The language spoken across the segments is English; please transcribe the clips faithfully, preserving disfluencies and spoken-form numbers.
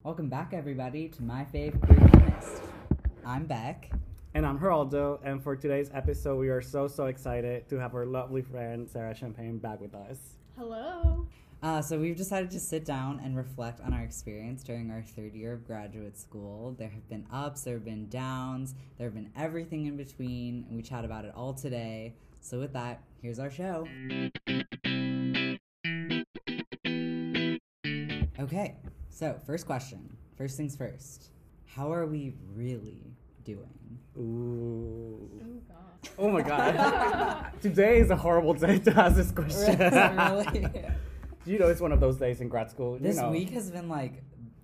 Welcome back, everybody, to My Fave Queer Chemist. I'm Beck. And I'm Geraldo, and for today's episode, we are so, so excited to have our lovely friend, Sarah Champagne, back with us. Hello. Uh, so we've decided to sit down and reflect on our experience during our third year of graduate school. There have been ups, there have been downs, there have been everything in between, and we chat about it all today. So with that, here's our show. Okay, so first question. First things first. How are we really doing? Ooh. Oh, God. Oh, my God. Today is a horrible day to ask this question. Really? You know, it's one of those days in grad school. This you know. week has been like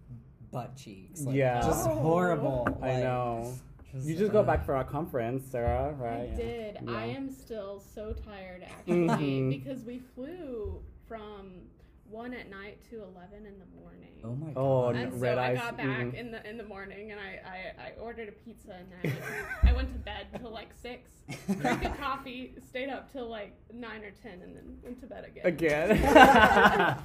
butt cheeks. Like, Yeah. Just Oh. horrible. I like, know. Just, You just got uh, back for our conference, Sarah, right? I did. Yeah. I am still so tired, actually, Mhm. because we flew from one at night to eleven in the morning. Oh my god. Oh, And so red I eyes, got back mhm. in the in the morning, and I, I, I ordered a pizza, and I went, I went to bed till like six, drank a coffee, stayed up till like nine or ten, and then went to bed again. Again.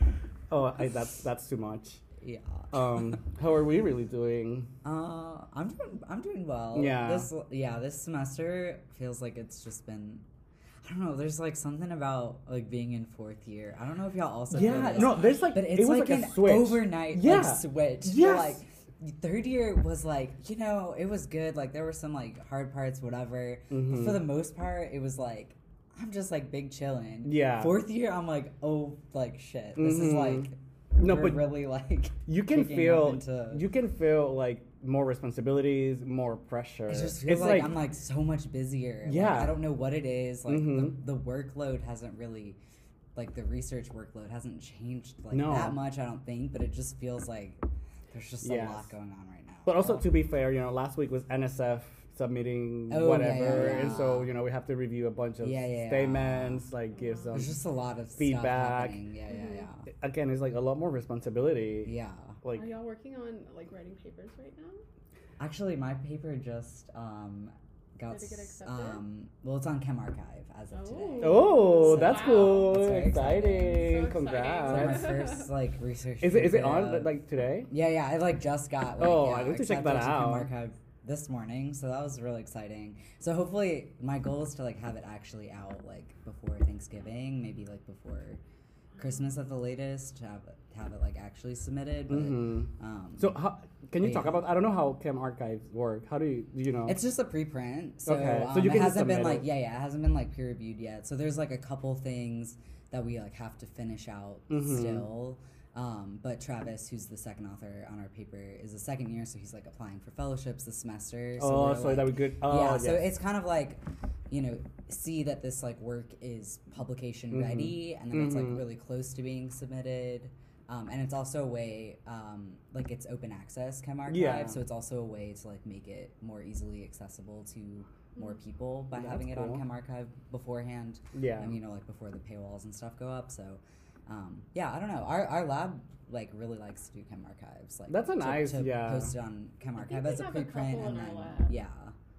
Oh, I, that's that's too much. Yeah. Um, how are we really doing? Uh, I'm doing. I'm doing well. Yeah. This. Yeah. This semester feels like it's just been. I don't know. There's like something about like being in fourth year. I don't know if y'all also. feel Yeah, this, no, there's like but it's it was like, like, an a switch. overnight Yeah. like switch. Yes. Like third year was like, you know, it was good. Like there were some like hard parts, whatever. But Mhm. for the most part, it was like I'm just like big chilling. Yeah. Fourth year, I'm like, oh, like shit. This is Mhm. like. No, we're but really like. you can kicking feel up into- you can feel like more responsibilities, more pressure. It just feels it's like, I'm like so much busier. Like, Yeah. I don't know what it is. Like Mhm. the, the workload hasn't really, like the research workload hasn't changed like No. that much. I don't think, but it just feels like there's just Yes. a lot going on right now. But also So- to be fair, you know, last week was N S F submitting Oh, yeah, whatever, yeah, and yeah. so you know we have to review a bunch of Yeah, yeah, statements, like give some. there's just a lot of feedback. Stuff happening. Yeah, yeah, yeah. Again, it's like a lot more responsibility. Yeah. Like Are y'all working on like writing papers right now? Actually, my paper just um got Did it get s- accepted? um well, it's on Chem Archive as of today. oh, So- that's Wow. cool, That's very exciting, exciting. So congrats. So my exciting. first like research. Is it is it paper, on uh, like today? Yeah, yeah. I like just got. Like, Oh, yeah, I need to check that accepted to out. Chem Archive this morning, so that was really exciting. So hopefully, my goal is to like have it actually out like before Thanksgiving, maybe like before Christmas at the latest. To have it, to have it like actually submitted. But hmm um, So how, can you but talk yeah. about? I don't know how Chem Archives work. How do you do you know? it's just a preprint, so, Okay, so um, you it can just hasn't been submit like it. yeah, yeah, it hasn't been like peer reviewed yet. So there's like a couple things that we like have to finish out Mhm. still. Um, but Travis, who's the second author on our paper, is a second year, so he's like applying for fellowships this semester. So oh, we're, so like, that would good. Oh, yeah, yes. so it's kind of like, you know, see that this like work is publication Mhm. ready, and then it's Mhm. like really close to being submitted. Um, and it's also a way, um, like it's open access Chem Archive, Yeah. so it's also a way to like make it more easily accessible to more people by That's having it cool. on Chem Archive beforehand. yeah. And you know, like before the paywalls and stuff go up. So, um, yeah, I don't know. Our our lab like really likes to do Chem Archives. Like That's a to- nice- to yeah. post it on Chem I think Archive we as a have a preprint, couple and in our then lab. yeah.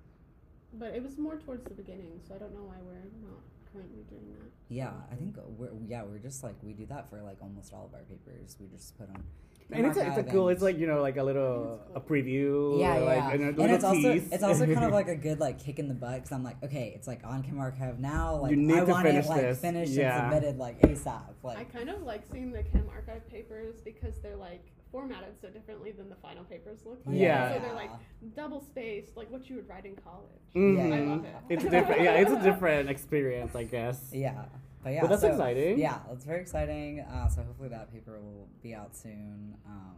But it was more towards the beginning, so I don't know why we're not currently doing that. Yeah, I think we're yeah we're just like we do that for like almost all of our papers. We just put them. And it's a, it's a cool. It's like you know, like a little I a think preview. yeah, yeah, like, yeah. and, a and little it's also tease. it's also kind of like a good like kick in the butt because I'm like okay, it's like on Chem Archive now. Like You need I to want finish it like this. finished Yeah. and submitted like ASAP. I Like kind of like seeing the Chem Archive papers because they're like formatted so differently than the final papers look like. Yeah. So they're like double spaced, like what you would write in college. Mhm. I love it. It's different. Yeah, it's a different experience, I guess. yeah, but yeah. But that's so, exciting. Yeah, it's very exciting. Uh, so hopefully that paper will be out soon. Um,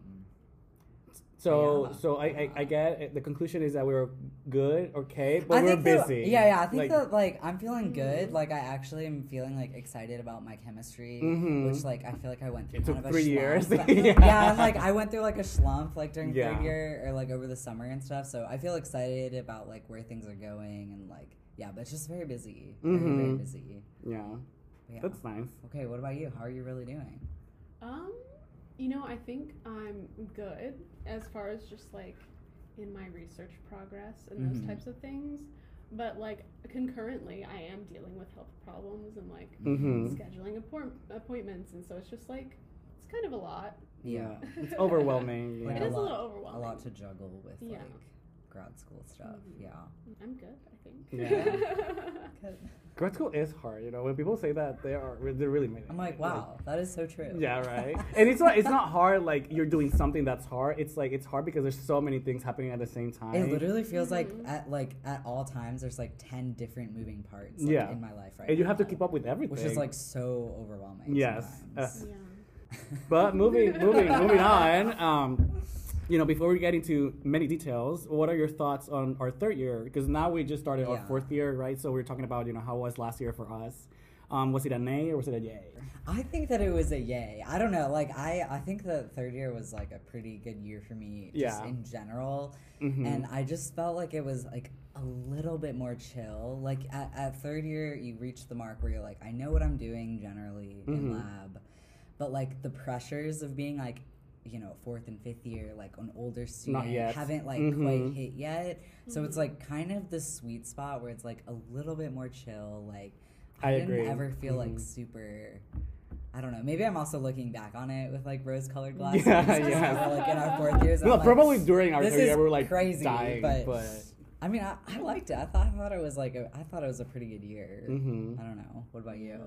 So, Yeah. so I, I, I get it. The conclusion is that we were good, okay, but I we're think that- busy. yeah, yeah. I think Like- that like I'm feeling good. Mhm. Like I actually am feeling like excited about my chemistry, Mhm. which like I feel like I went through It kind took of a three slump. years. yeah. Yeah. and like I went through like a slump like during Yeah. third year or like over the summer and stuff. So I feel excited about like where things are going and like yeah, but it's just very busy, very, very Mhm. busy. Yeah, But, yeah. that's nice. Okay, what about you? How are you really doing? Um, you know, I think I'm good as far as just like in my research progress and those Mhm. types of things. But like concurrently, I am dealing with health problems and like Mm-hmm. scheduling appoint- appointments, and so it's just like it's kind of a lot. Yeah. It's overwhelming. Like It yeah. is a lot, little overwhelming. A lot to juggle with Yeah. like grad school stuff. Mhm. Yeah. I'm good, I think. Yeah. Grad school is hard, you know. When people say that, they are they're really made. I'm like, wow, that is so true. Yeah, right. And it's not it's not hard like you're doing something that's hard. It's like it's hard because there's so many things happening at the same time. It literally feels like Mhm. at like at all times there's like ten different moving parts like, Yeah. in my life right and you now, have to keep up with everything. which is like so overwhelming. Yes. sometimes. Uh, Yeah. But moving moving moving on. Um, you know, before we get into many details, what are your thoughts on our third year? Because now we just started our Yeah. fourth year, right? So we're talking about, you know, how was last year for us? Um, was it an A or was it a yay? I think that it was a yay. I don't know. Like I, I think the third year was like a pretty good year for me, just Yeah. in general. Mhm. And I just felt like it was like a little bit more chill. Like at, at third year, you reach the mark where you're like, I know what I'm doing generally in Mhm. lab, but like the pressures of being like, you know, fourth and fifth year, like an older student, yet. haven't like Mhm. quite hit yet. So it's Mhm. like kind of the sweet spot where it's like a little bit more chill. Like I I, didn't agree. ever feel like Mhm. super. I don't know. Maybe I'm also looking back on it with like rose-colored glasses. Yeah, because yeah. we're, like in our fourth years. No, I'm like, probably during our this third is year we were like crazy, dying, but, but, I mean, I, I liked it. I thought I thought it was like a, I thought it was a pretty good year. Mhm. I don't know. What about you?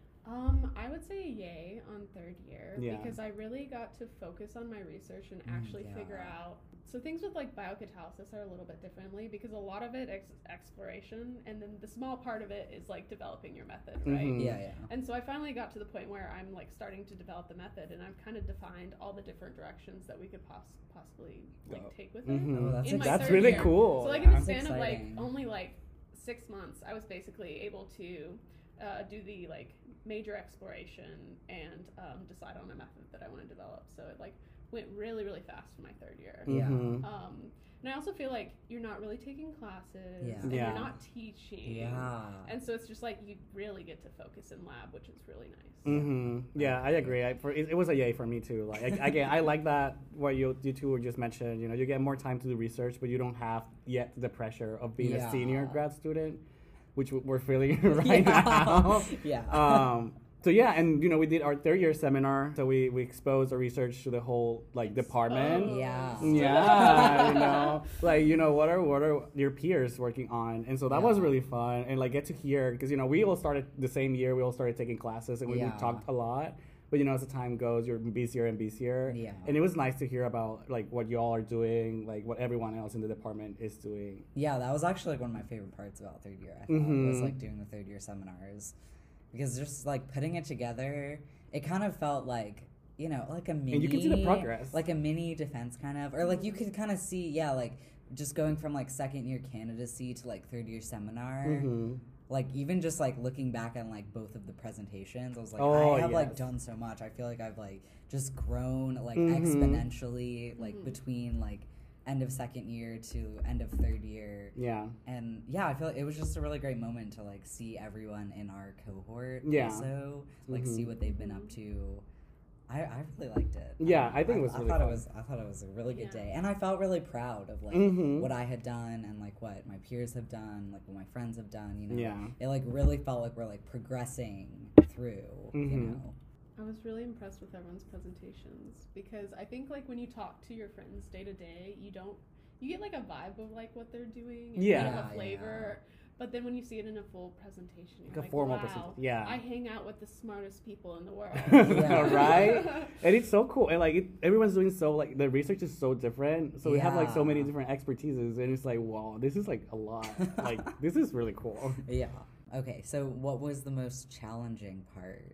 Um, I would say yay on third year Yeah. because I really got to focus on my research and Mm, actually yeah. figure out. So things with like biocatalysis are a little bit differently because a lot of it ex- exploration, and then the small part of it is like developing your method, right? Mhm. Yeah, yeah. And so I finally got to the point where I'm like starting to develop the method, and I've kind of defined all the different directions that we could poss- possibly like Dope. take with Mhm. Oh, that's In my That's third really year. cool. it. So like yeah. in the That's span of like exciting. only like six months, I was basically able to uh, do the like major exploration and um, decide on a method that I want to develop. So it like went really really fast in my third year. Yeah. Mhm. Um, and I also feel like you're not really taking classes, Yeah. and Yeah. you're not teaching. Yeah. And so it's just like you really get to focus in lab, which is really nice. hmm Yeah, I agree. I, for it, it was a yay for me too. Like I, again, I like that what you you two were just mentioned. You know, you get more time to do research, but you don't have yet the pressure of being Yeah. a senior grad student, which w- we're feeling right yeah. now. yeah. Um, so yeah, and you know, we did our third year seminar, so we we exposed our research to the whole like department. Yeah. Yeah, you know, like you know, what are what are your peers working on, and so that was Yeah. really fun, and like get to hear because you know we all started the same year, we all started taking classes, and we, we Yeah. talked a lot. But you know, as the time goes, you're busier and busier. Yeah. And it was nice to hear about like what y'all are doing, like what everyone else in the department is doing. Yeah, that was actually like one of my favorite parts about third year. I thought was Mhm. like doing the third year seminars because just like putting it together, it kind of felt like you know like a mini. And you can see the progress. like a mini defense kind of, or like you could kind of see yeah like just going from like second year candidacy to like third year seminar. Mm-hmm. Like even just like looking back on like both of the presentations, I was like, Oh, I have like yes. done so much. I feel like I've like just grown like Mhm. exponentially like Mhm. between like end of second year to end of third year. Yeah. And yeah, I feel like it was just a really great moment to like see everyone in our cohort Yeah. also like Mhm. see what they've been up to. I, I really liked it. Yeah, I think it was I really thought fun. it was I thought it was a really good Yeah. day, and I felt really proud of like Mhm. what I had done and like what my peers have done, like what my friends have done. You know, Yeah. it like really felt like we're like progressing through. You Mhm. know, I was really impressed with everyone's presentations because I think like when you talk to your friends day to day, you don't you get like a vibe of like what they're doing and Yeah. kind of Yeah, a flavor. But then when you see it in a full presentation, you're Like a like, formal wow, presentation, yeah. I hang out with the smartest people in the world. Yeah. Right? And it's so cool. And like it, everyone's doing so like the research is so different. So we have like so many Yeah. different expertises and it's like, wow, this is like a lot. Like this is really cool. yeah. Okay, so what was the most challenging part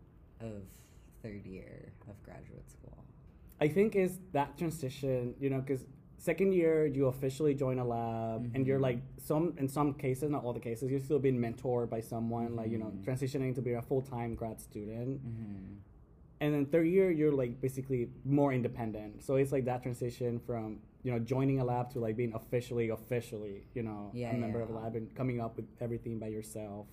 of third year of graduate school? I think is that transition, you know, because second year you officially join a lab and you're Mhm. like some in some cases, not all the cases, you're still being mentored by someone, like, you know, Mhm. transitioning to be a full time grad student. Mm-hmm. And then third year you're like basically more independent. So it's like that transition from, you know, joining a lab to like being officially officially, you know, Yeah, a member of a yeah. lab and coming up with everything by yourself.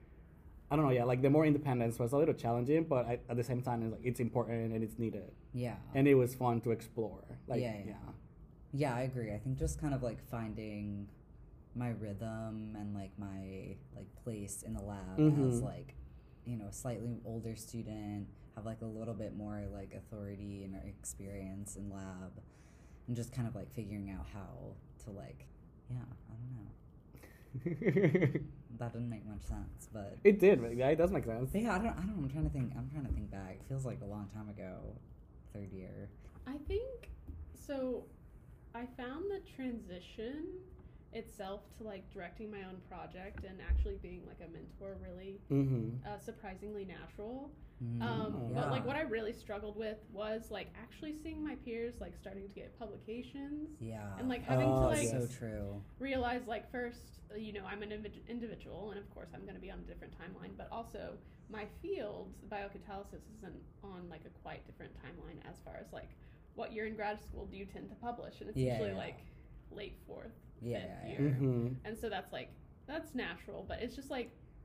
I don't know, yeah, like the more independence was a little challenging, but I, at the same time it's like it's important and it's needed. Yeah. And it was fun to explore. Like Yeah, yeah. yeah. Yeah, I agree. I think just kind of like finding my rhythm and like my like place in the lab Mhm. as like, you know, a slightly older student have like a little bit more like authority and experience in lab, and just kind of like figuring out how to like, yeah, I don't know. That didn't make much sense, but It did. Yeah, it does make sense. but yeah, I don't, I don't. I'm trying to think. I'm trying to think back. It feels like a long time ago, third year. I think so. I found the transition itself to like directing my own project and actually being like a mentor really Mm-hmm. uh, surprisingly natural. Mm, Um, yeah. But like what I really struggled with was like actually seeing my peers like starting to get publications Yeah. and like having Oh, to like so yes. true. realize like first uh, you know I'm an invi- individual and of course I'm going to be on a different timeline, but also my field biocatalysis isn't on like a quite different timeline as far as like what year in grad school do you tend to publish, and it's Yeah, usually yeah. like late fourth Yeah, fifth yeah, year. Mm-hmm. And so that's like that's natural, but it's just like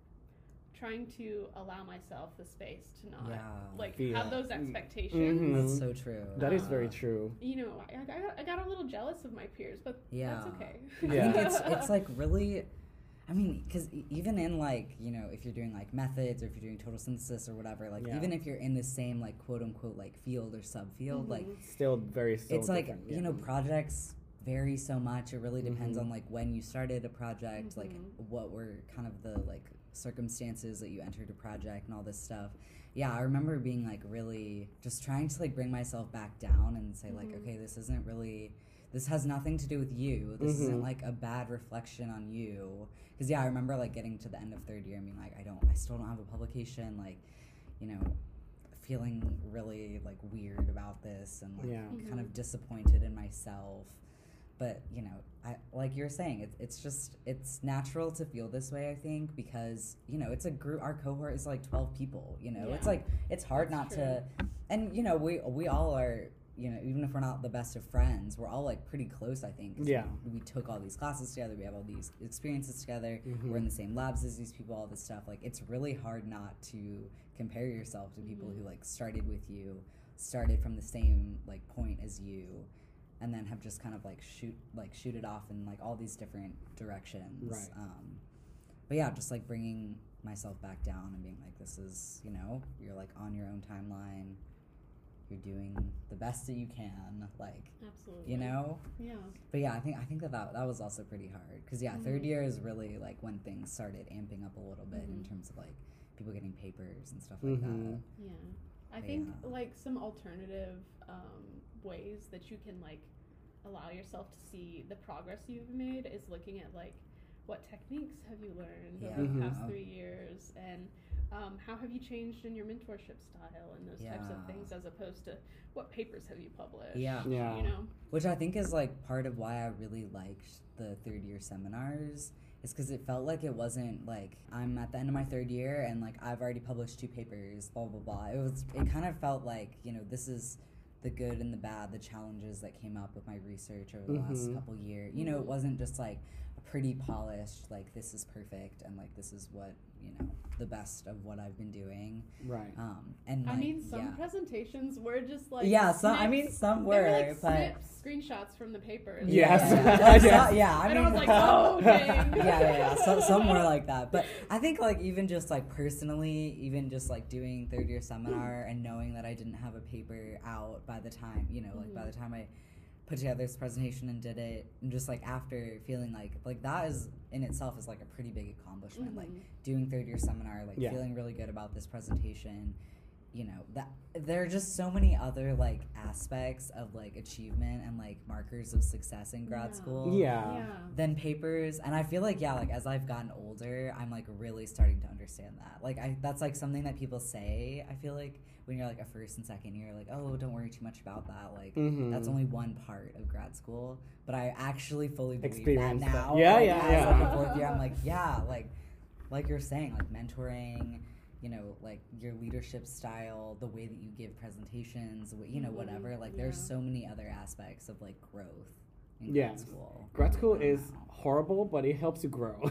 trying to allow myself the space to not Yeah. like Feel. have those Mm. expectations. Mhm. That's so true. That is Uh, very true. You know, I, I, got, I got a little jealous of my peers, but Yeah. that's okay. Yeah. I think it's it's like really, I mean, because even in like, you know, if you're doing like methods or if you're doing total synthesis or whatever, like Yeah. even if you're in the same like quote unquote like field or subfield, Mhm. like Still very. Still it's like different, you yeah. know projects vary so much. It really depends Mhm. on like when you started a project, like Mhm. what were kind of the like circumstances that you entered a project and all this stuff. Yeah, I remember being like really just trying to like bring myself back down and say like, Mhm. okay, this isn't really, this has nothing to do with you. This Mhm. isn't like a bad reflection on you. Because yeah, I remember like getting to the end of third year and being like, I don't, I still don't have a publication. Like, you know, feeling really like weird about this and like Yeah. kind of Mhm. disappointed in myself. But you know, I like you were saying, it's it's just it's natural to feel this way. I think because you know it's a group. Our cohort is like twelve people. You know, it's Yeah. like it's hard That's not to, and you know we we all are. You know, even if we're not the best of friends, we're all like pretty close. I think. 'Cause Yeah. We, we took all these classes together. We have all these experiences together. Mhm. We're in the same labs as these people. All this stuff. Like it's really hard not to compare yourself to people Mhm. who like started with you, started from the same like point as you, and then have just kind of like shoot like shoot it off in like all these different directions. Right. Um, but yeah, just like bringing myself back down and being like, this is, you know, you're like on your own timeline. You're doing the best that you can, like, Absolutely. you know. Yeah. But yeah, I think I think that that, that was also pretty hard because yeah, Mhm. third year is really like when things started amping up a little bit in Mhm. terms of like people getting papers and stuff like Mhm. that. Yeah. I Yeah. think like some alternative um, ways that you can like allow yourself to see the progress you've made is looking at like what techniques have you learned over Yeah. the past Mhm. three years and um, how have you changed in your mentorship style and those types of Yeah. things as opposed to what papers have you published. Yeah. Yeah. You know. Which I think is like part of why I really liked the third year seminars is because it felt like it wasn't like I'm at the end of my third year and like I've already published two papers, blah blah blah. It was it kind of felt like, you know, this is the good and the bad, the challenges that came up with my research over the last Mhm. couple years. You know, it Mhm. wasn't just like a pretty polished like this is perfect and like this is what, you know, the best of what I've been doing. Right. Um and I like, mean, some yeah. presentations were just like Yeah, some I snips. mean some They were, were like but snips, screenshots from the papers. Yes. Yeah, yeah, Like, Yes. so- yeah, I and mean, I was like, oh, dang. yeah, yeah, yeah. So, some were like that, but I think like even just like personally, even just like doing third year seminar and knowing that I didn't have a paper out by the time, you know, like by Mhm. the time I put together this presentation and did it, and just like after feeling like like that is in itself is like a pretty big accomplishment. Like Mhm. doing third year seminar, like Yeah. feeling really good about this presentation. You know, that there are just so many other like aspects of like achievement and like markers of success in grad Yeah. school Yeah. Yeah. than papers. And I feel like yeah, like as I've gotten older, I'm like really starting to understand that. Like I that's like something that people say, I feel like when you're like a first and second year, like, oh, don't worry too much about that. Like Mhm. that's only one part of grad school. But I actually fully believe Experience that that. now. Yeah, like, yeah, as, yeah. like a fourth year, I'm like, yeah, like like you're saying, like mentoring, you know, like your leadership style, the way that you give presentations, wh- you know, Mhm. whattever. Like there's Yeah. so many other aspects of like growth in Yes. grad school. Grad school I don't is know. horrible, but it helps you grow.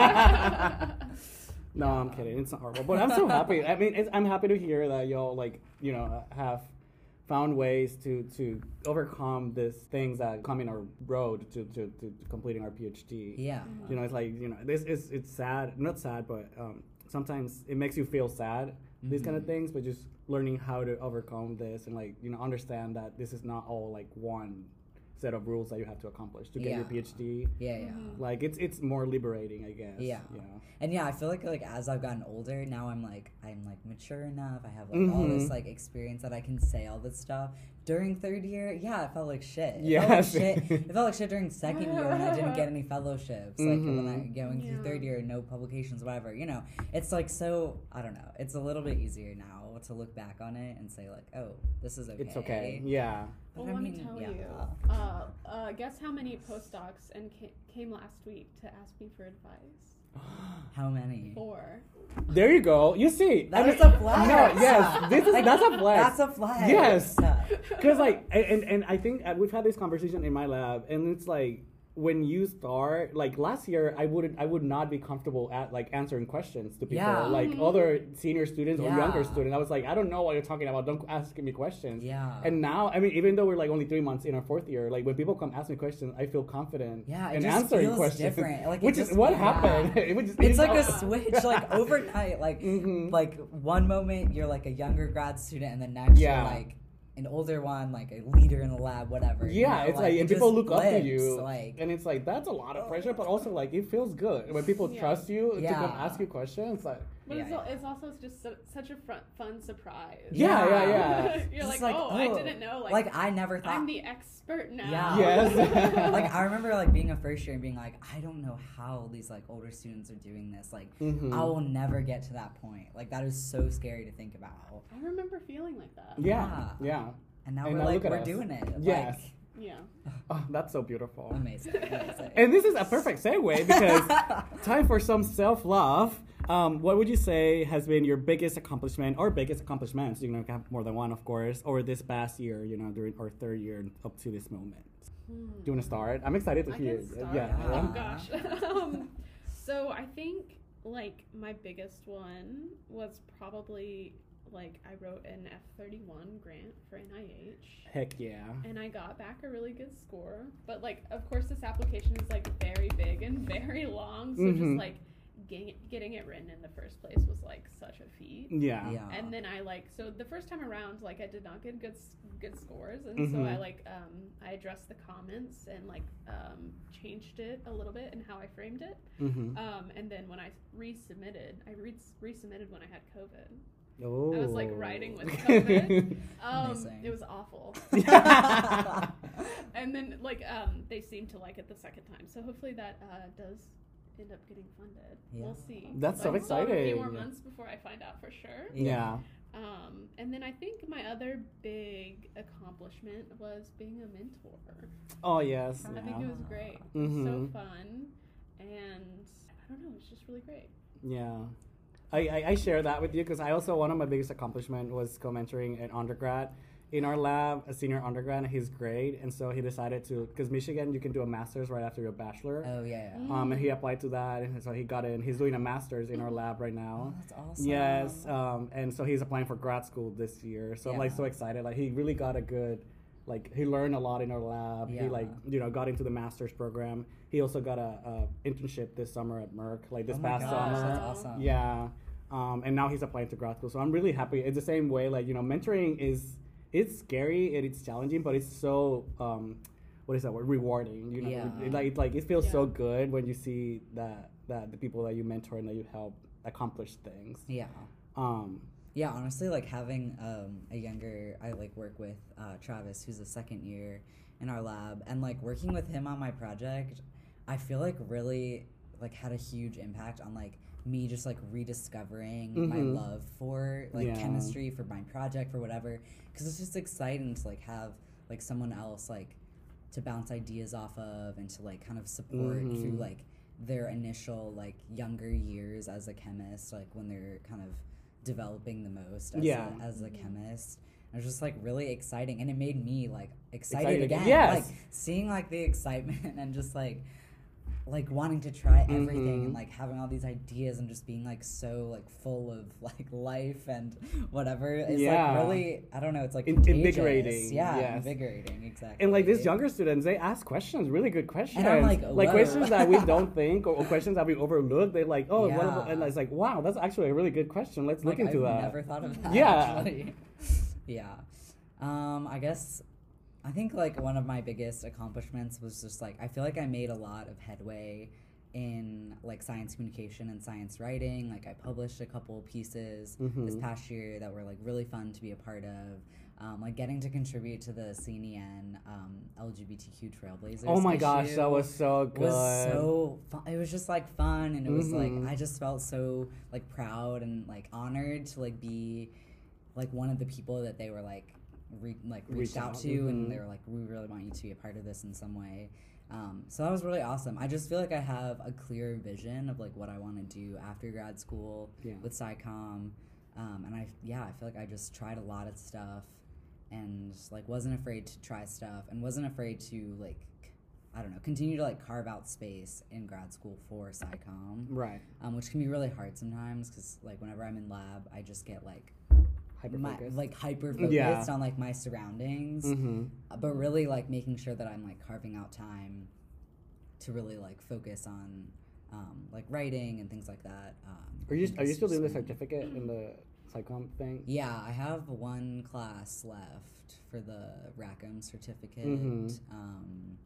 Yeah. No, I'm kidding. It's not horrible, but I'm so happy. I mean, it's, I'm happy to hear that y'all like you know have found ways to to overcome these things that come in our road to, to, to completing our PhD. Yeah. You know, it's like you know this is it's sad, not sad, but um, sometimes it makes you feel sad. These kind of Mhm. things, but just learning how to overcome this and like you know understand that this is not all like one set of rules that you have to accomplish to get Yeah. your PhD. Yeah, yeah. Mhm. Like it's it's more liberating, I guess. Yeah. You know? And yeah, I feel like like as I've gotten older, now I'm like I'm like mature enough. I have like all this Mhm. like experience that I can say all this stuff. During third year, yeah, it felt like shit. It Yes. felt like shit. It felt like shit during second year when I didn't get any fellowships. Like when I Mhm. going through Yeah. third year, no publications, whatever. You know, it's like so. I don't know. It's a little bit easier now to look back on it and say like, oh, this is okay. It's okay. Yeah. But Well, I let mean, me tell yeah. you. Uh, uh, guess how many postdocs and ca- came last week to ask me for advice? How many? Four. There you go. You see. That I is mean- a flex. No, yes. This is Like, that's a flex. That's a flex. Yes. Because like and, and and I think uh, we've had this conversation in my lab and it's like when you start like last year I wouldn't I would not be comfortable at like answering questions to people Yeah. like Mhm. other senior students or Yeah. younger students. I was like I don't know what you're talking about, don't ask me questions. Yeah. And now I mean even though we're like only three months in our fourth year, like when people come ask me questions I feel confident Yeah, it in just answering feels questions. different. Like, it which is just- what yeah. happened. It was just- It's like a oh. switch, like overnight. Like, Mhm. like one moment you're like a younger grad student, and the next Yeah. you're like an older one, like a leader in the lab, whatever. you Yeah, know, it's like, it and people just look up to flips, you, Like, and it's like that's a lot of pressure, but also like it feels good when people Yeah. trust you to come Yeah. ask you questions. Like, But Yeah, it's, yeah. al- it's also just so, such a fun, fun surprise. yeah, yeah, Yeah. yeah. You're just like, oh, I didn't know. Like, like I never thought. I'm the expert now. Yeah. Yes. Like I remember like being a first year and being like, I don't know how these like older students are doing this. Like Mhm. I will never get to that point. Like that is so scary to think about. I remember feeling like that. Yeah, yeah. And now And we're now like look at we're us. doing it. Yes. Like, Yeah. Oh, that's so beautiful. amazing. amazing. And this is a perfect segue because time for some self-love. Um, what would you say has been your biggest accomplishment or biggest accomplishments? You know, you can have more than one, of course, or this past year, you know, during our third year up to this moment. Hmm. Do you want to start? I'm excited to I hear. can start. Yeah. Yeah. Oh gosh. um, so I think like my biggest one was probably like I wrote an F thirty-one grant for N I H. Heck yeah. And I got back a really good score. But like of course this application is like very big and very long. So Mhm. just like getting it, getting it written in the first place was like such a feat. Yeah. Yeah. And then I like so the first time around like I did not get good s- good scores and so Mhm. I like um I addressed the comments and like um changed it a little bit and how I framed it. Mm-hmm. Um and then when I resubmitted, I re- resubmitted when I had COVID. Oh. I was like writing with COVID. Um Amazing. it was awful. And then like um they seemed to like it the second time. So hopefully that uh does end up getting funded. Yeah. We'll see. That's so I still have a few more exciting. months before I find out for sure. Yeah. Um, and then I think my other big accomplishment was being a mentor. Oh yes. I Yeah. think it was great. It was Mhm. so fun, and I don't know, it's just really great. Yeah. I, I, I share that with you because I also, one of my biggest accomplishment was co-mentoring an undergrad in our lab, a senior undergrad, and he's great. And so he decided to, because Michigan, you can do a master's right after your bachelor. Oh yeah. yeah. Mm. Um, and he applied to that, and so he got in. He's doing a master's in our lab right Oh, now. that's awesome. Yes, um, and so he's applying for grad school this year. So I'm like Yeah. so excited. Like he really got a good, like he learned a lot in our lab. He Yeah. like you know got into the master's program. He also got a, a internship this summer at Merck, like this Oh my past gosh, summer. that's awesome. Yeah, um, and now he's applying to grad school. So I'm really happy. It's the same way. Like you know, mentoring is it's scary and it's challenging, but it's so um, what is that word? Rewarding. You know, Yeah. it, like like it feels so Yeah. good when you see that that the people that you mentor and that you help accomplish things. Yeah. Um, Yeah, honestly, like having um, a younger, I like work with uh, Travis, who's a second year in our lab, and like working with him on my project, I feel like really like had a huge impact on like me just like rediscovering my Mhm. love for like Yeah. chemistry, for my project, for whatever, because it's just exciting to like have like someone else like to bounce ideas off of and to like kind of support Mhm. through like their initial like younger years as a chemist, like when they're kind of developing the most as, Yeah. a, as a chemist. It was just like really exciting, and it made me like excited, Excited again. again. Yes. Like seeing like the excitement and just like like wanting to try everything Mhm. and like having all these ideas and just being like so like full of like life and whatever is Yeah. like really, I don't know, it's like In- contagious. invigorating, Yeah, yes. invigorating, exactly. And like these younger students, they ask questions, really good questions. And I'm like, like whoa. questions that we don't think or, or questions that we overlook. They're like, oh, what Yeah. about, and it's like, wow, that's actually a really good question. Let's like, look into I've that. never thought of that. Yeah. Actually. Yeah. Um, I guess I think like one of my biggest accomplishments was just like I feel like I made a lot of headway in like science communication and science writing. Like I published a couple pieces Mhm. this past year that were like really fun to be a part of. Um, like getting to contribute to the C N E N um, L G B T Q Trailblazers. Oh my gosh, issue that was so good. was so fun. It was just like fun, and it was Mhm. like I just felt so like proud and like honored to like be like one of the people that they were like re- like reached Reach out, out, to, mhm. and they were like, we really want you to be a part of this in some way. Um, so that was really awesome. I just feel like I have a clear vision of like what I want to do after grad school Yeah. with SciComm, um, and I yeah I feel like I just tried a lot of stuff and like wasn't afraid to try stuff and wasn't afraid to like I don't know continue to like carve out space in grad school for SciComm, Right. um, which can be really hard sometimes because like whenever I'm in lab I just get like Hyper my, focused. like hyper focused Yeah. on like my surroundings, Mm-hmm. uh, but really like making sure that I'm like carving out time to really like focus on um, like writing and things like that. Um, Are you I think are you it's still doing the just been- certificate in the SciComm thing? Yeah, I have one class left for the Rackham certificate. Mhm. Um,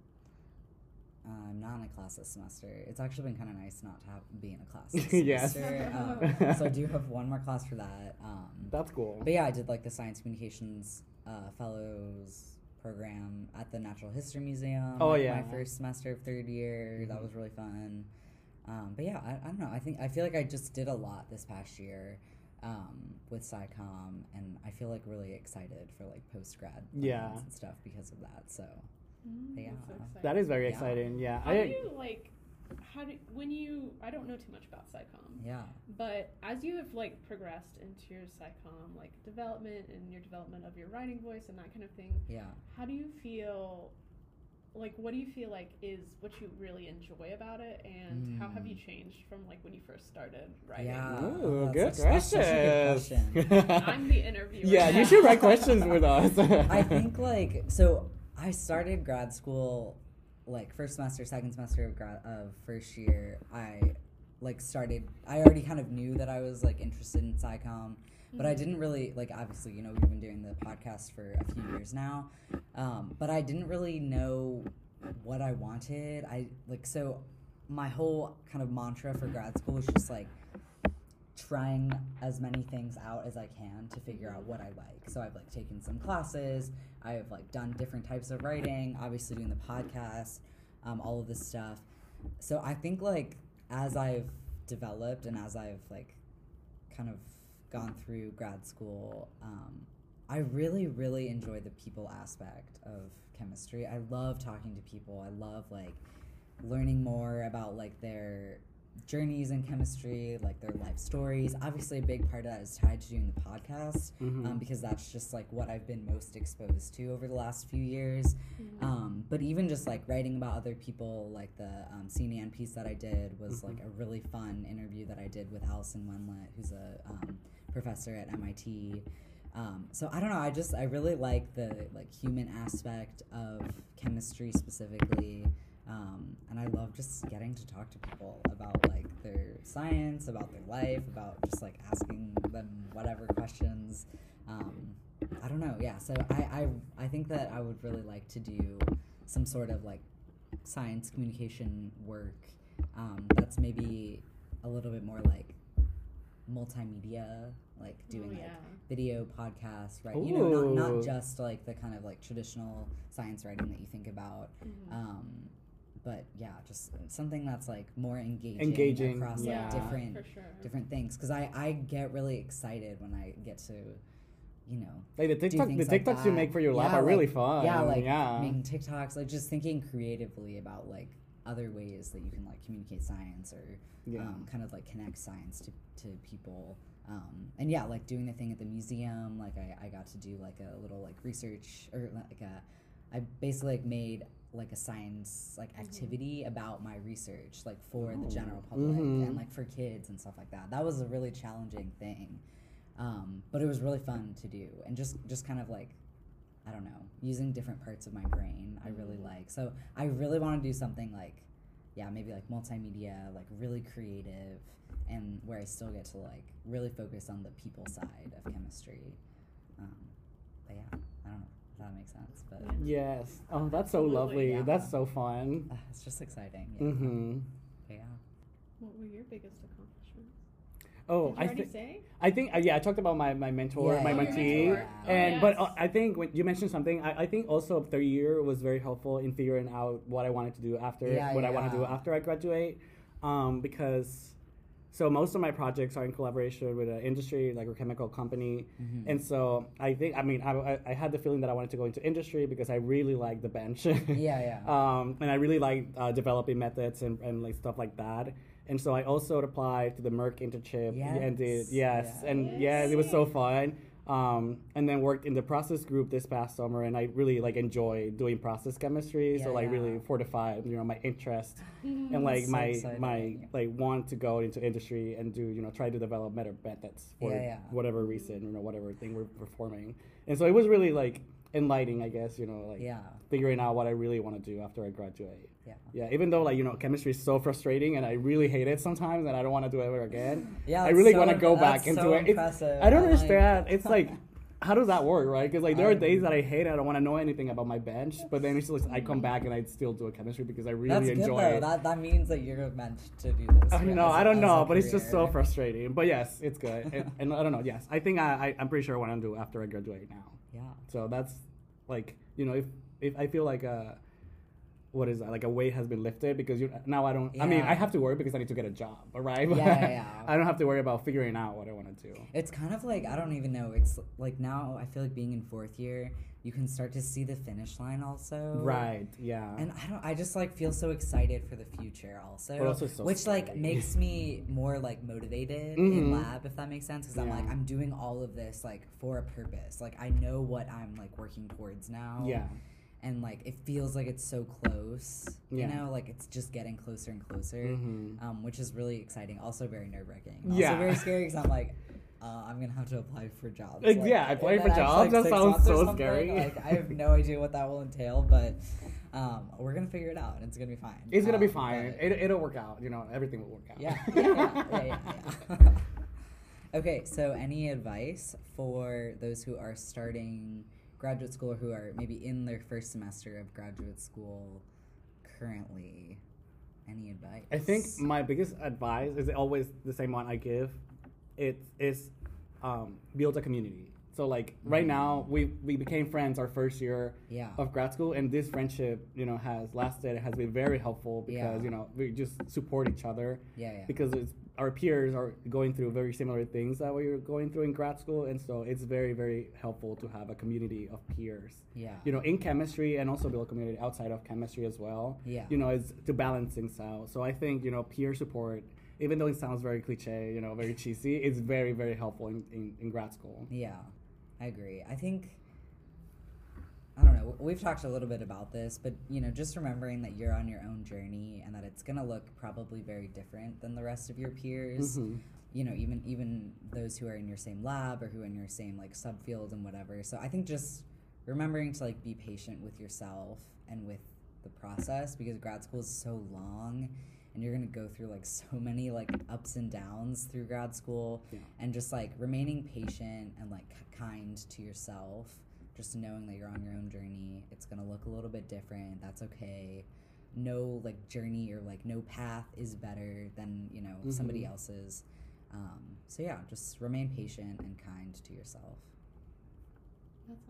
I'm not in a class this semester. It's actually been kind of nice not to have, be in a class this Yes. semester. Um, so I do have one more class for that. Um, That's cool. but yeah, I did like the Science Communications uh, Fellows program at the Natural History Museum. Oh, like, yeah. My first semester of third year. That Mhm. was really fun. Um, but yeah, I, I don't know. I think I feel like I just did a lot this past year um, with SciComm, and I feel like really excited for like post grad Yeah. and stuff because of that. So Mm, Yeah. that's so exciting. That is very Yeah. exciting. Yeah. How I do you like? How do when you? I don't know too much about SciComm, yeah, but as you have like progressed into your SciComm like development and your development of your writing voice and that kind of thing, yeah. how do you feel? Like, what do you feel like is what you really enjoy about it, and how have you Mm. changed from like when you first started writing? Yeah. Ooh, Oh, good that's such- that's such a good questions. I'm the interviewer. Yeah, you now. should write questions with us. I think like so. I started grad school like first semester, second semester of grad of first year. I like started. I already kind of knew that I was like interested in SciComm, but I Mhm. didn't really like. Obviously, you know, we've been doing the podcast for a few years now, um, but I didn't really know what I wanted. I like so. My whole kind of mantra for grad school is just like trying as many things out as I can to figure out what I like. So I've like taken some classes, I've like done different types of writing, obviously doing the podcast, um, all of this stuff. So I think like as I've developed and as I've like kind of gone through grad school, um, I really, really enjoy the people aspect of chemistry. I love talking to people. I love like learning more about like their journeys in chemistry, like their life stories. Obviously, a big part of that is tied to doing the podcast, Mhm. um, because that's just like what I've been most exposed to over the last few years. Mhm. Um, but even just like writing about other people, like the um, C N E N piece that I did was Mhm. like a really fun interview that I did with Allison Wenlet, who's a um, professor at M I T. Um, so I don't know. I just I really like the like human aspect of chemistry specifically. Um, and I love just getting to talk to people about like their science, about their life, about just like asking them whatever questions. Um, I don't know. Yeah. So I, I, I think that I would really like to do some sort of like science communication work um, that's maybe a little bit more like multimedia, like doing Oh, like yeah. video podcasts, right? You know, not, not Ooh. just like the kind of like traditional science writing that you think about. Mhm. Um, but yeah, just something that's like more engaging, Engaging, across yeah. like different for sure. different things. Because I, I get really excited when I get to, you know, Like the do TikTok, the things like TikToks you that. make for your lab Yeah, are really like- fun. yeah, like yeah. making TikToks, like just thinking creatively about like other ways that you can like communicate science or Yeah. um, kind of like connect science to, to people. Um, and yeah, like doing the thing at the museum, like I, I got to do like a little like research or like a, I basically like made like a science like activity about my research, like for the Oh. general public Mhm. and like for kids and stuff like that. That was a really challenging thing, um, but it was really fun to do, and just just kind of like, I don't know, using different parts of my brain. I really like. So I really want to do something like, yeah, maybe like multimedia, like really creative, and where I still get to like really focus on the people side of chemistry. Um, but yeah, I don't know if that makes sense, but Yes. Oh, that's so Absolutely, lovely. yeah. That's so fun. uh, it's just exciting. Yeah. Mm-hmm. But yeah. What were your biggest accomplishments? Oh, Did you I already think say? I think uh, yeah, I talked about my, my mentor, Yeah, my yeah, Oh, your mentee, mentor. Oh, and yes. but uh, I think when you mentioned something, I, I think also the year was very helpful in figuring out what I wanted to do after Yeah, what I want to do yeah. after I graduate, um, because so most of my projects are in collaboration with an industry like a chemical company, Mhm. and so I think I mean I, I, I had the feeling that I wanted to go into industry because I really like the bench. Yeah, yeah. Um, and I really like uh, developing methods and, and like stuff like that. And so I also applied to the Merck internship and did Yes. yes, Yeah. and yeah, it was so fun. Um, and then worked in the process group this past summer, and I really like enjoy doing process chemistry. Yeah, so like yeah. really fortified, you know, my interest Mm-hmm. and like So my exciting. my like want to go into industry and do you know try to develop better methods for Yeah, yeah. whatever reason, you know, whatever thing we're performing. And so it was really like enlightening, I guess, you know, like Yeah. figuring out what I really want to do after I graduate. Yeah. Yeah, even though like you know chemistry is so frustrating and I really hate it sometimes and I don't want to do it ever again. Yeah. I that's really so want to go impre- back that's into so it. It's, impressive. I don't I'm like- understand. It's like, how does that work, right? Because like there are I- days that I hate it. I don't want to know anything about my bench, but then it's just I come back and I still do a chemistry because I really That's good enjoy though. it. That that means that you're meant to do this. I for- know, as a- I don't as know, a but it's just so career. frustrating. But yes, it's good, and, and I don't know. Yes, I think I, I I'm pretty sure what I'm do after I graduate now. Yeah. So that's like you know if if I feel like a what is that like a weight has been lifted because you now I don't I mean Yeah. I have to worry because I need to get a job, right? Yeah, yeah, yeah. I don't have to worry about figuring out what I want to do. It's kind of like I don't even know. It's like now I feel like being in fourth year, you can start to see the finish line also. Right. Yeah. And I don't. I just like feel so excited for the future also, But also so which like scary. makes me more like motivated Mhm. in lab, if that makes sense. Because I'm Yeah. like I'm doing all of this like for a purpose. Like I know what I'm like working towards now. yeah. And like it feels like it's so close. Yeah. You know, like it's just getting closer and closer. Mhm. Um, which is really exciting. Also very nerve wracking. Yeah. Also very scary because I'm like. Uh, I'm gonna have to apply for jobs. Like, yeah, applying in for the next, jobs? That six sounds months or so something. scary. Like, I have no idea what that will entail, but um, we're gonna figure it out. And it's gonna be fine. It's gonna be Um, fine. but- It, it'll work out. You know, everything will work out. yeah, yeah, yeah, yeah, yeah, yeah. Okay, so any advice for those who are starting graduate school or who are maybe in their first semester of graduate school currently? Any advice? I think my biggest advice is always the same one I give. It is um, build a community. So like right Mhm. now we we became friends our first year Yeah. of grad school, and this friendship you know has lasted. It has been very helpful because Yeah. you know we just support each other Yeah, yeah. because it's, our peers are going through very similar things that we're going through in grad school, and so it's very very helpful to have a community of peers. Yeah. You know, in chemistry and also build a community outside of chemistry as well. Yeah. You know, it's to balance things out. So I think, you know, peer support, even though it sounds very cliche, you know, very cheesy, it's very, very helpful in, in, in grad school. Yeah, I agree. I think, I don't know, we've talked a little bit about this, but, you know, just remembering that you're on your own journey and that it's going to look probably very different than the rest of your peers. Mhm. You know, even even those who are in your same lab or who are in your same, like, subfield and whatever. So I think just remembering to, like, be patient with yourself and with the process because grad school is so long and you're going to go through, like, so many, like, ups and downs through grad school. Yeah. And just like remaining patient and like k- kind to yourself, just knowing that you're on your own journey. It's gonna look a little bit different. That's okay. No like journey or like no path is better than you know Mhm. somebody else's. Um, so yeah, just remain patient and kind to yourself. That's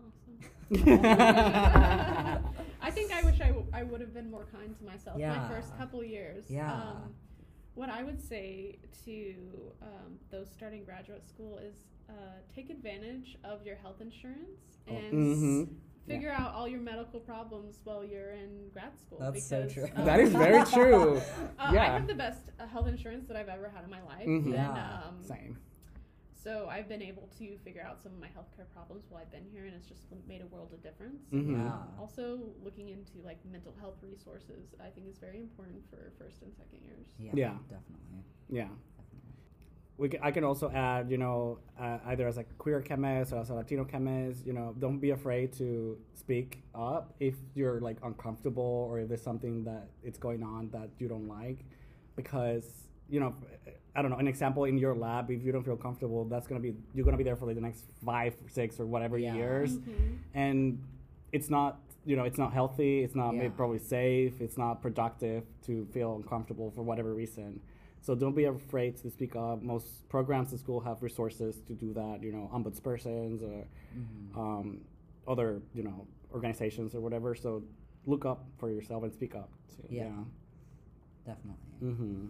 awesome. I think I wish I, w- I would have been more kind to myself Yeah. my first couple years. Yeah. Um, what I would say to um, those starting graduate school is uh, take advantage of your health insurance Oh. and Mhm. figure out all your medical problems while you're in grad school. That's so because, true. um, That is very true. Uh, Yeah. I have the best uh, health insurance that I've ever had in my life. Mhm. And, Yeah. um, Same. So I've been able to figure out some of my healthcare problems while I've been here, and it's just made a world of difference. Mhm. Yeah. Also, looking into like mental health resources, I think is very important for first and second years. Yeah. Yeah. Definitely. Yeah. Definitely. We can, I can also add, you know, uh, either as a queer chemist or as a Latino chemist, you know, don't be afraid to speak up if you're like uncomfortable or if there's something that it's going on that you don't like, because, you know, I don't know, an example in your lab, if you don't feel comfortable, that's gonna be you're gonna be there for like the next five, six, or whatever Yeah. years, Mhm. and it's not, you know, it's not healthy, it's not Yeah. maybe probably safe, it's not productive to feel uncomfortable for whatever reason. So don't be afraid to speak up. Most programs in school have resources to do that, you know, ombudspersons or Mhm. um, other, you know, organizations or whatever. So look up for yourself and speak up. Too. Yeah. Yeah. Definitely. hmm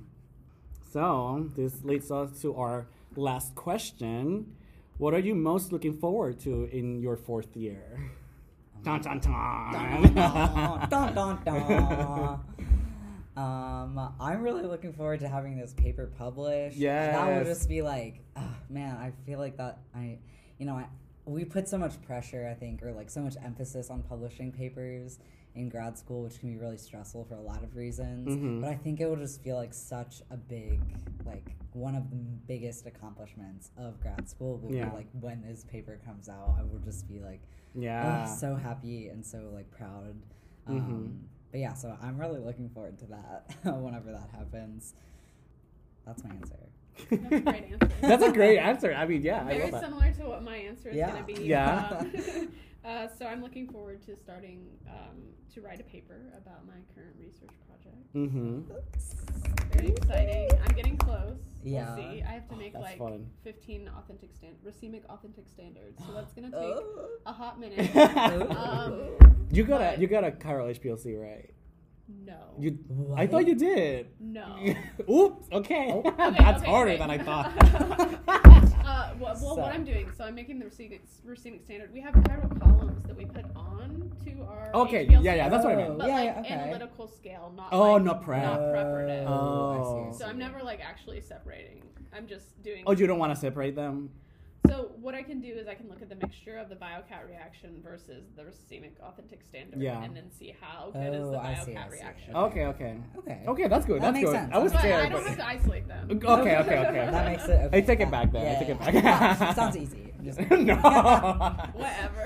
So this leads us to our last question. What are you most looking forward to in your fourth year? Dun, dun, dun. Dun, dun, dun, dun, dun. Um, I'm really looking forward to having this paper published. That will Yes. just be like, oh, man, I feel like that I, you know, I, we put so much pressure, I think, or like so much emphasis on publishing papers in grad school, which can be really stressful for a lot of reasons. Mhm. But I think it will just feel like such a big, like one of the biggest accomplishments of grad school will Yeah. be like when this paper comes out, I will just be like, Yeah. oh, so happy and so like proud. Um, Mhm. But yeah, so I'm really looking forward to that whenever that happens. That's my answer. That's a great answer. That's a great answer. I mean, yeah, I Very love that. similar to what my answer is Yeah. going to be. Yeah. Um, uh, so I'm looking forward to starting um, to write a paper about my current research project. Mm-hmm. Very exciting. I'm getting close. Yeah. We'll see. I have to Oh, make that's like fun. fifteen authentic stand racemic authentic standards. So that's going to take Oh. a hot minute. um, You got a but- you got a Chiral H P L C, right? no. You I What? thought you did. no. Oops. Okay. Oh. Okay, That's okay, harder okay. than I thought. uh, well, well So- what I'm doing, so I'm making the racemic, racemic standard. We have chiral columns that we put on to our Okay, H P L C, yeah, yeah, that's what I meant. But Yeah, like yeah, okay. analytical scale, not Oh, like, not prep. not preparative. Oh. I see, I So see. I'm never like actually separating. I'm just doing. Oh, you don't want to separate them? So what I can do is I can look at the mixture of the BioCat reaction versus the racemic authentic standard, Yeah. and then see how good is Oh, the I see, I BioCat see. reaction. Okay, okay. Okay. Okay, that's good. That That's makes good. sense. I was But scared. I don't but- have to isolate them. Okay, okay, okay. That makes it. Okay. I take it back then. I Yeah, take it yeah. back. Sounds easy. Just- No. Whatever.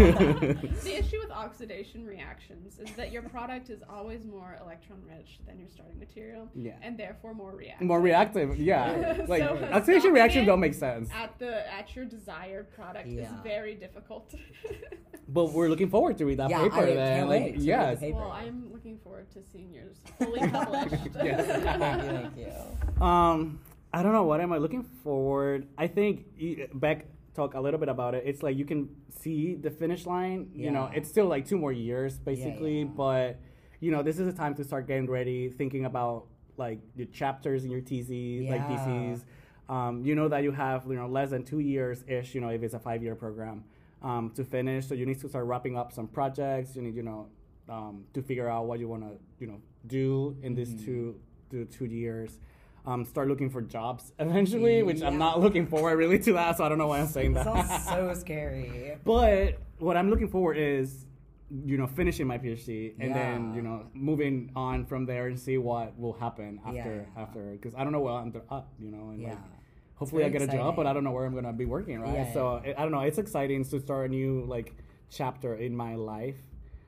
The issue with oxidation reactions is that your product is always more electron rich than your starting material, Yeah. and therefore more reactive. More reactive, yeah. Like So oxidation stopping reactions it don't make sense. At the at your desired product is Yeah. very difficult. But we're looking forward to read that Yeah, paper I then. can't like, wait to read the yes. paper. Well, I'm looking forward to seeing yours fully published. Yes. Thank you, thank you. Um, I don't know. What am I looking forward? I think y- Beck talked a little bit about it. It's like you can see the finish line. You know, Yeah. it's still like two more years basically, yeah. but you know, this is a time to start getting ready, thinking about like your chapters in your T Zs, like Yeah. D Cs. Um, you know that you have you know less than two years ish. You know, if it's a five year program um, to finish, so you need to start wrapping up some projects. You need you know um, to figure out what you want to you know do in these Mhm. two two two years. Um, start looking for jobs eventually, which I'm Yeah. not looking forward really to that, so I don't know why I'm saying It that. sounds so scary. But what I'm looking for is, you know, finishing my PhD and then, Yeah. you know, moving on from there and see what will happen after Yeah. after because I don't know what I'm up, you know, and Yeah. like hopefully I very get a job, but exciting. I don't know where I'm gonna be working, right? Yeah, so I I don't know. It's exciting to start a new like chapter in my life.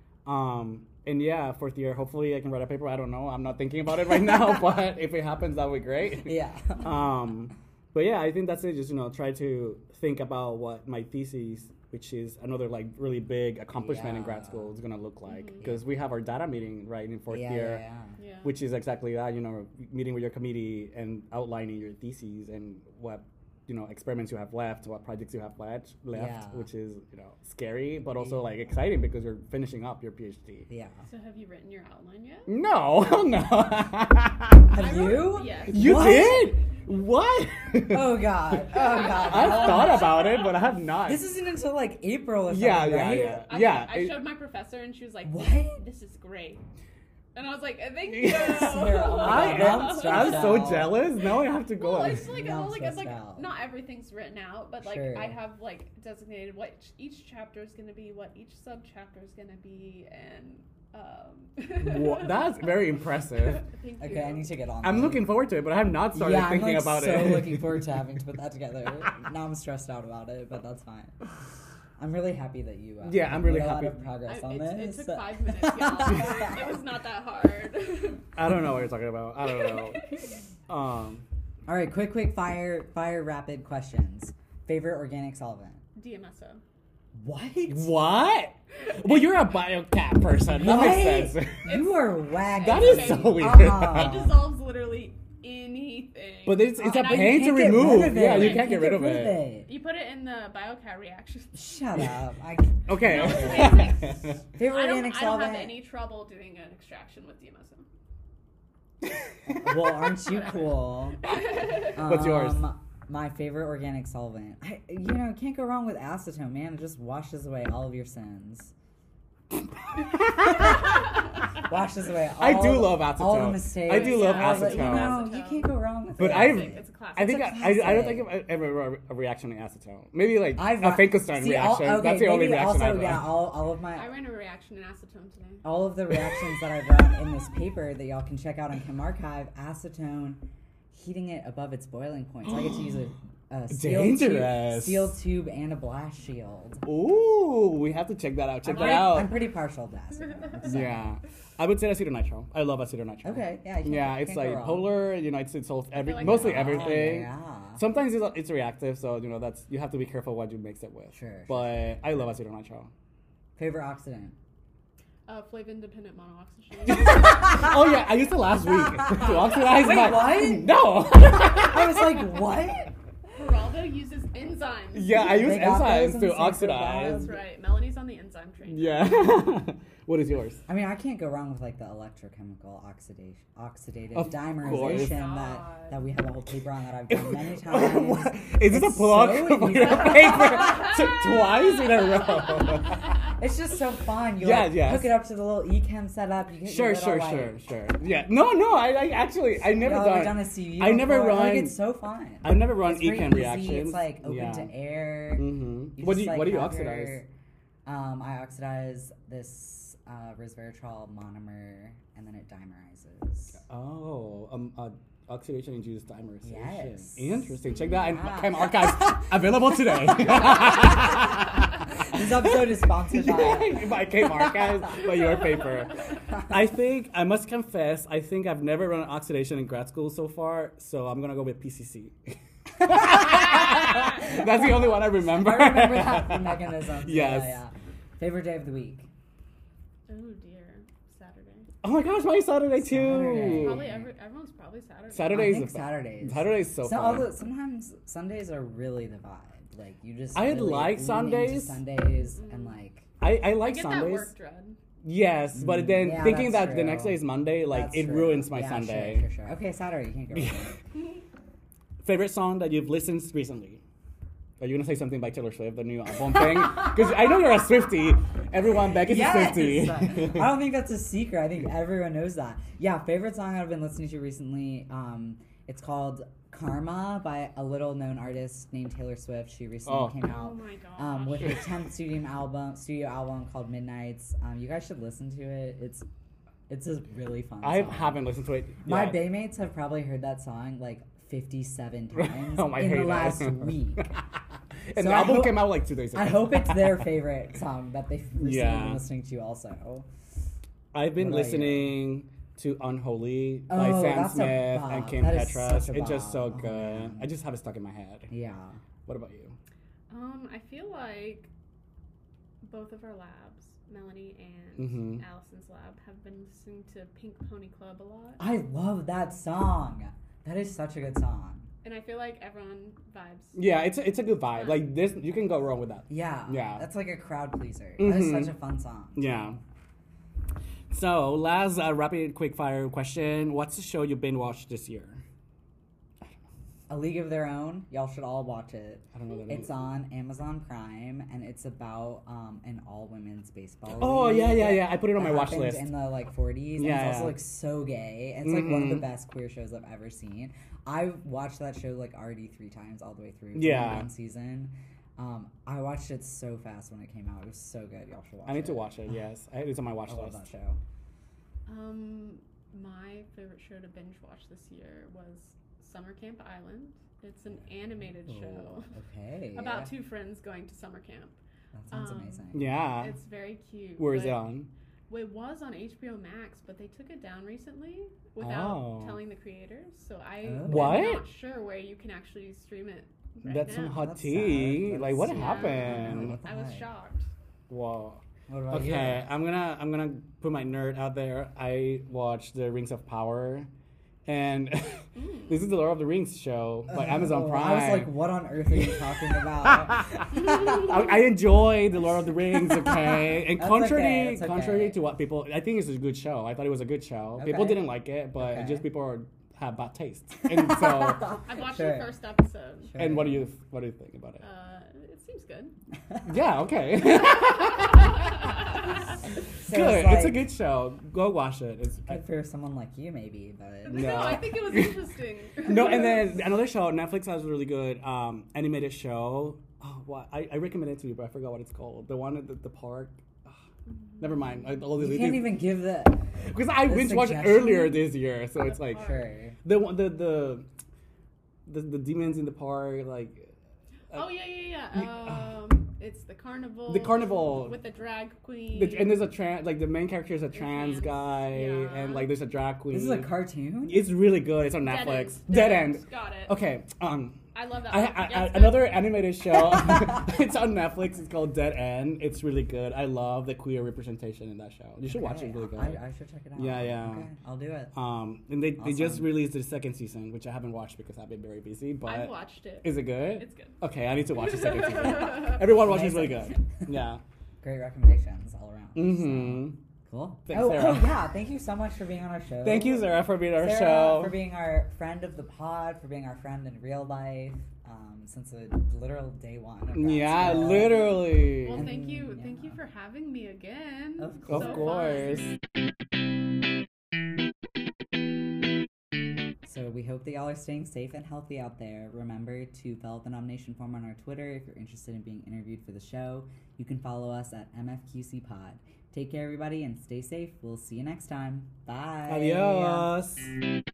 Um, and yeah, fourth year, hopefully I can write a paper. I don't know. I'm not thinking about it right now, but if it happens, that would be great. Yeah. um, but yeah, I think that's it. Just you know, try to think about what my thesis, which is another like really big accomplishment in grad Yeah. school, is gonna look like. Mhm. Because we have our data meeting right in fourth yeah, year, yeah, yeah. Yeah. which is exactly that. You know, meeting with your committee and outlining your theses and what you know experiments you have left, what projects you have left, left, Yeah. which is you know scary, but also like exciting because you're finishing up your PhD. Yeah. So have you written your outline yet? No, no. Have I wrote- you? Yes. You What? did? What? Oh god. Oh god. I've Oh. thought about it, but I have not. This isn't until like April or something, Yeah, yeah, right? yeah. I, yeah. I it- showed my professor and she was like, What? This is great. And I was like, thank you. Sarah, oh my I God, I'm am. stressed I'm so out. jealous. Now I have to go. Well, on. it's like, Now I'm well, like, it's stressed like out. not everything's written out, but like Sure. I have like designated what each chapter is going to be, what each sub chapter is going to be, and um. Wha- That's very impressive. Thank you. Okay, I need to get on. I'm that. looking forward to it, but I have not started yeah, thinking I'm like about so it. looking forward to having to put that together. Now I'm stressed out about it, but that's fine. I'm really happy that you. Uh, Yeah, I'm really made a happy. lot of progress I, on it's- this. It took five minutes, y'all. It was not that hard. I don't know what you're talking about. I don't know. Um, All right, quick, quick fire, fire, rapid questions. Favorite organic solvent? D M S O. What? what? Well, you're a biocat person. That What? makes sense. You are whack. That It's is so amazing. weird. Uh-huh. It dissolves literally anything. But it's, it's Oh, a now you pain to can't get remove. rid of it. Yeah, you You can't get rid of it. it. You put it in the biocat reaction. Shut up. I, Okay. No, it's amazing. favorite I don't, organic I don't solvent? have any trouble doing an extraction with D M S Well, aren't you cool? What's yours? Um, My favorite organic solvent. I, you know, can't go wrong with acetone, man. It just washes away all of your sins. Washes away all I do the- love all the acetone. mistakes. I do love all the- You acetone. know, you can't go wrong with But it. I've, It's a classic. I think It's a I, I, I don't classic. think I've ever a reaction to acetone. Maybe like I've a Finkelstein see, all- reaction. okay, That's the only maybe reaction also, I've yeah, done. all, all of my I ran a reaction in acetone today. all of the reactions that I've run in this paper that y'all can check out on Chem Archive, acetone, heating it above its boiling point. So I get to use a, a steel tube, Dangerous. steel tube and a blast shield. Ooh, we have to check that out. Check I'm that pretty, out. I'm pretty partial to acetone. so. Yeah, I would say acetonitrile. I love acetonitrile. Okay, yeah, you can't- Yeah, it's can't go like wrong. polar. You know, it's it's all every like mostly that. everything. Yeah. Sometimes it's, it's reactive, so you know that's you have to be careful what you mix it with. Sure, sure, But I love acetonitrile. Favorite oxidant? Uh, flavor independent monooxygenase. Oh yeah, I used it last week to oxidize Wait, my. what? No. I was like, what? Geraldo uses enzymes. Yeah, I use They got those enzymes in to the same oxidize. That's right. Melanie's on the enzyme train. Yeah. What is yours? I mean, I can't go wrong with like the electrochemical oxidation, oxidative Of dimerization course. that, God. that we have a whole paper on that I've done many times. What? Is this a It's plug so for easy. your paper T- twice in a row? It's just so fun. You Yeah, like, yes. hook it up to the little eChem setup. You get Sure, your little, sure, like, sure, sure. Yeah. No, no. I, I actually, I never Y'all done. ever done a C V I never before? Like, run- it's so fun. I never run It's pretty echem easy. reactions. It's like open Yeah. to air. Mm-hmm. You What do just, you like, What do you have oxidize? your- um, I oxidize this uh, resveratrol monomer, and then it dimerizes. Oh, um, uh, oxidation induced dimerization. Yes. Interesting. Check that Yeah. out. Chem Archives available today. This episode is sponsored by. by Chem Archives, by your paper. I think I must confess. I think I've never run oxidation in grad school so far, so I'm gonna go with P C C. That's the only one I remember. I remember that the mechanism. Yes. Yeah, yeah. Favorite day of the week? Oh dear, Saturday. Oh my gosh, my Saturday too. Saturday. Probably every, everyone's probably Saturday. Saturdays. I think is the- Saturdays. Saturdays so So fun. although sometimes Sundays are really the vibe. Like you just. I really like lean into Sundays. Sundays Mm. and like. I, I I like get that Sundays. work dread. Yes, but Mm, then yeah, thinking that's that the true. next day is Monday, like That's it true. ruins my Yeah, Sunday. Sure, sure, sure. Okay, Saturday. You can't go wrong. Favorite song that you've listened to recently? Are you gonna say something by Taylor Swift, the new album thing? Because I know you're a Swiftie. Everyone, Becky's Yes! a Swiftie. I don't think that's a secret. I think everyone knows that. Yeah, favorite song I've been listening to recently. Um, it's called Karma by a little known artist named Taylor Swift. She recently Oh. came Oh out my gosh. um, with her tenth studio album. Studio album called Midnights. Um, you guys should listen to it. It's it's a really fun. I song. haven't listened to it. My yet. Baymates have probably heard that song like fifty-seven times Oh, I in hate the it. last week. And So the I album hope- came out like two days ago. I hope it's their favorite song that they've recently Yeah. been listening to. Also, I've been What about you? listening to Unholy by Oh, Sam that's a Smith bop. and Kim That is Petras. such a It's just so bop. Oh, good. man. I just have it stuck in my head. yeah. What about you? Um, I feel like both of our labs, Melanie and Mhm. Allison's lab, have been listening to Pink Pony Club a lot. I love that song. That is such a good song. And I feel like everyone vibes. Yeah, it's a, it's a good vibe. Like this, you can go wrong with that. Yeah. Yeah. That's like a crowd pleaser. That is Mhm. such a fun song. Yeah. So, last uh, rapid quick fire question: what's the show you binge watched this year? A League of Their Own. Y'all should all watch it. I don't know that. It's on Amazon Prime, and it's about um, an all-women's baseball. Oh league yeah, yeah, yeah. I put it on that my watch happened list. in the like forties. Yeah, and it's yeah. also like so gay. And it's like one of the Mhm. best queer shows I've ever seen. I watched that show like already three times all the way through. Yeah. One season. Um, I watched it so fast when it came out. It was so good. Y'all should watch it. I need to watch it. Yes, I- it's on my watch I love list. that show. Um, my favorite show to binge watch this year was Summer Camp Island. It's an animated show Ooh, okay. about two friends going to summer camp. That sounds um, amazing. Yeah. It's very cute. Where is but it on? It was on H B O Max, but they took it down recently without Oh. telling the creators. So I Oh. am What? not sure where you can actually stream it. Right That's now. some hot That's tea. sad. Like what That's Yeah. happened? What the I was heck? shocked. Whoa. What about Okay, you? I'm gonna I'm gonna put my nerd out there. I watched the Rings of Power, and this is the Lord of the Rings show by Amazon Oh, Prime. I was like, what on earth are you talking about? I, I enjoy the Lord of the Rings, okay. And That's contrary, okay, that's contrary okay. to what people, I think it's a good show. I thought it was a good show. People Okay. didn't like it, but Okay. just people are, have bad taste. And so, I watched Sure. the first episode. Sure. and what do you what do you think about it? Uh, it seems good. Yeah, okay. So good. it's, It's a like- good show. Go watch it. It's Good for someone like you, maybe, but No. No, I think it was interesting. no, and then another show Netflix has a really good um, animated show. Oh, what I, I recommend it to you, but I forgot what it's called. The one at the, the park. Ugh, never mind. I, all you these- can't even give the because I the binge watched suggestion? earlier this year, so it's like sure. the one the the the, the demons in the park, like Oh yeah, yeah, yeah. Um, it's the carnival. The carnival. with the drag queen. the, and there's a trans like the main character is a The trans trans, guy, yeah. and like there's a drag queen. This is a cartoon. It's really good. It's on Dead Netflix. End. Dead End. Got it. Okay. Um. I love that. I, one. I, Yeah, I, it's good. another animated show. It's on Netflix. It's called Dead End. It's really good. I love the queer representation in that show. You should watch it. Okay, It's really good. I, I should check it out. Yeah, yeah. Okay, I'll do it. um, and they, they just Awesome. released the second season, which I haven't watched because I've been very busy. But I've watched it. is it good? It's good. Okay, I need to watch the second season. Everyone watches really good. Amazing. Yeah. Great recommendations all around. Mm-hmm. So, cool. Thanks, oh, Sarah. oh, yeah. Thank you so much for being on our show. Thank you, Sarah, for being on our Sarah, show. for being our friend of the pod, for being our friend in real life, um, since the literal day one. Of grad Yeah, school. literally. Well, And- thank you, thank you yeah. for having me again. Of Of So course. fun. So we hope that y'all are staying safe and healthy out there. Remember to fill out the nomination form on our Twitter if you're interested in being interviewed for the show. You can follow us at M F Q C Pod. Take care, everybody, and stay safe. We'll see you next time. Bye. Adios.